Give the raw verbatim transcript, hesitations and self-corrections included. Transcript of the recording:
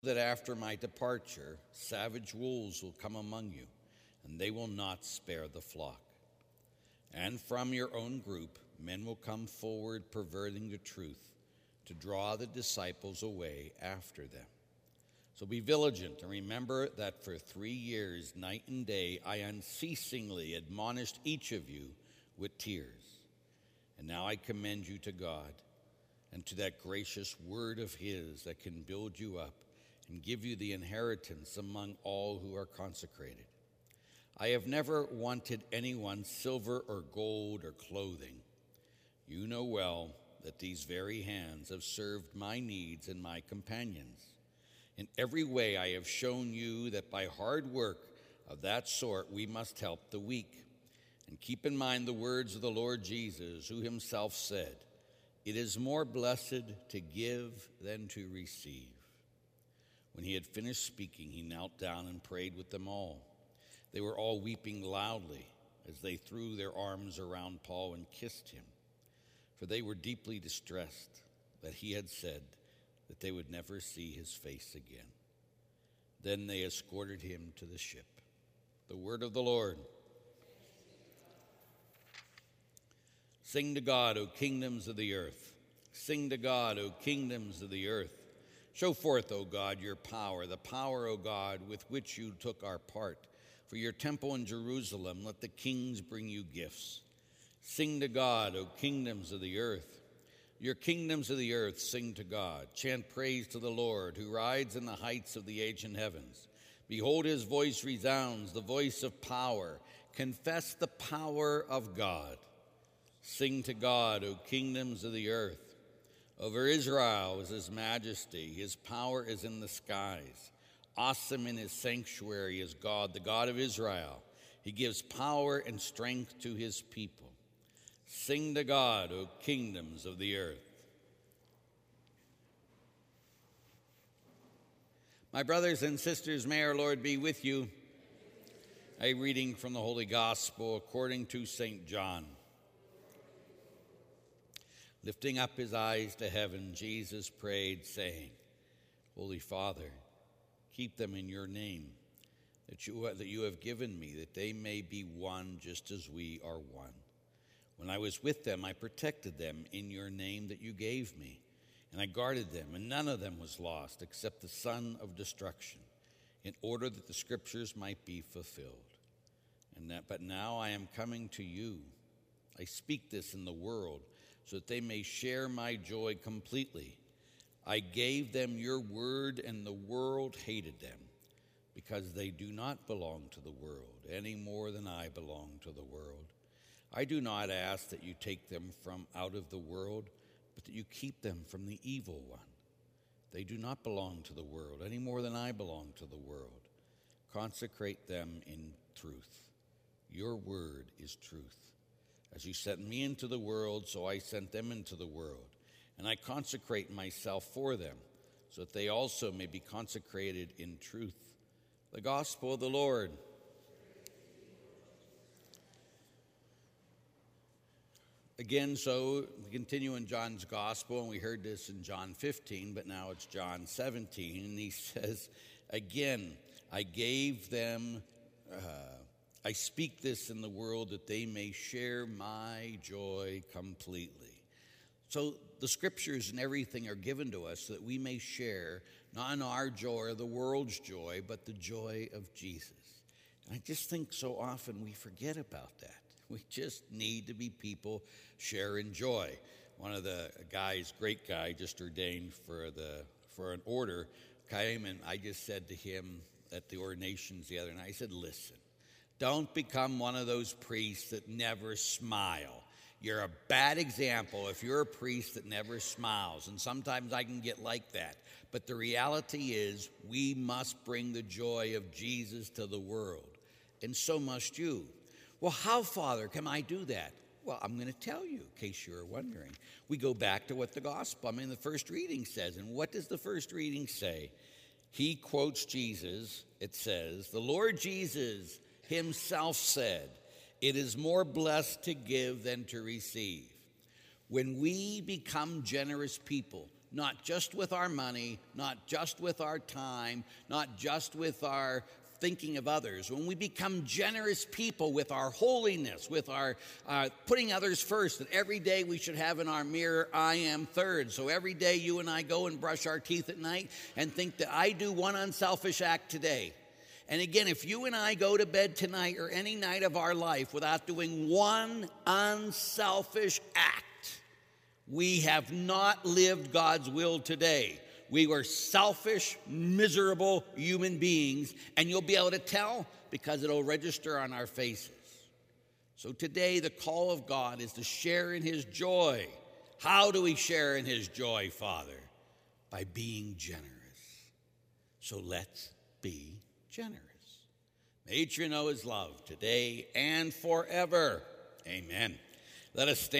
that after my departure, savage wolves will come among you, and they will not spare the flock. And from your own group, men will come forward perverting the truth to draw the disciples away after them. So be vigilant and remember that for three years, night and day, I unceasingly admonished each of you with tears. And now I commend you to God and to that gracious word of his that can build you up and give you the inheritance among all who are consecrated. I have never wanted anyone's silver or gold or clothing. You know well that these very hands have served my needs and my companions. In every way I have shown you that by hard work of that sort we must help the weak. And keep in mind the words of the Lord Jesus, who himself said, "It is more blessed to give than to receive." When he had finished speaking, he knelt down and prayed with them all. They were all weeping loudly as they threw their arms around Paul and kissed him, for they were deeply distressed that he had said that they would never see his face again. Then they escorted him to the ship. The word of the Lord. Sing to God, O kingdoms of the earth. Sing to God, O kingdoms of the earth. Show forth, O God, your power, the power, O God, with which you took our part. For your temple in Jerusalem, let the kings bring you gifts. Sing to God, O kingdoms of the earth. Your kingdoms of the earth, sing to God. Chant praise to the Lord, who rides in the heights of the ancient heavens. Behold, his voice resounds, the voice of power. Confess the power of God. Sing to God, O kingdoms of the earth. Over Israel is his majesty. His power is in the skies. Awesome in his sanctuary is God, the God of Israel. He gives power and strength to his people. Sing to God, O kingdoms of the earth. My brothers and sisters, may our Lord be with you. A reading from the Holy Gospel according to Saint John. Lifting up his eyes to heaven, Jesus prayed, saying, Holy Father, keep them in your name, that you, that you have given me, that they may be one just as we are one. When I was with them, I protected them in your name that you gave me, and I guarded them, and none of them was lost except the son of destruction, in order that the scriptures might be fulfilled. And that, but now I am coming to you. I speak this in the world, so that they may share my joy completely. I gave them your word, and the world hated them, because they do not belong to the world, any more than I belong to the world. I do not ask that you take them from out of the world, but that you keep them from the evil one. They do not belong to the world, any more than I belong to the world. Consecrate them in truth. Your word is truth. As you sent me into the world, so I sent them into the world. And I consecrate myself for them, so that they also may be consecrated in truth. The gospel of the Lord. Again, so we continue in John's gospel, and we heard this in John fifteen, but now it's John seventeen, and he says, again, I gave them, uh, I speak this in the world that they may share my joy completely. So the scriptures and everything are given to us so that we may share not in our joy or the world's joy, but the joy of Jesus. And I just think so often we forget about that. We just need to be people sharing joy. One of the guys, great guy, just ordained for the for an order, came, and I just said to him at the ordinations the other night, I said, listen, don't become one of those priests that never smile. You're a bad example if you're a priest that never smiles, and sometimes I can get like that. But the reality is we must bring the joy of Jesus to the world, and so must you. Well, how, Father, can I do that? Well, I'm going to tell you, in case you're wondering. We go back to what the gospel, I mean, the first reading says. And what does the first reading say? He quotes Jesus. It says, the Lord Jesus himself said, it is more blessed to give than to receive. When we become generous people, not just with our money, not just with our time, not just with our thinking of others, when we become generous people with our holiness, with our uh, putting others first, that every day we should have in our mirror, I am third. So every day you and I go and brush our teeth at night and think that I do one unselfish act today. And again, if you and I go to bed tonight or any night of our life without doing one unselfish act, we have not lived God's will today. We were selfish, miserable human beings, and you'll be able to tell because it'll register on our faces. So today, the call of God is to share in his joy. How do we share in his joy, Father? By being generous. So let's be generous. May each of you know his love today and forever. Amen. Let us stand.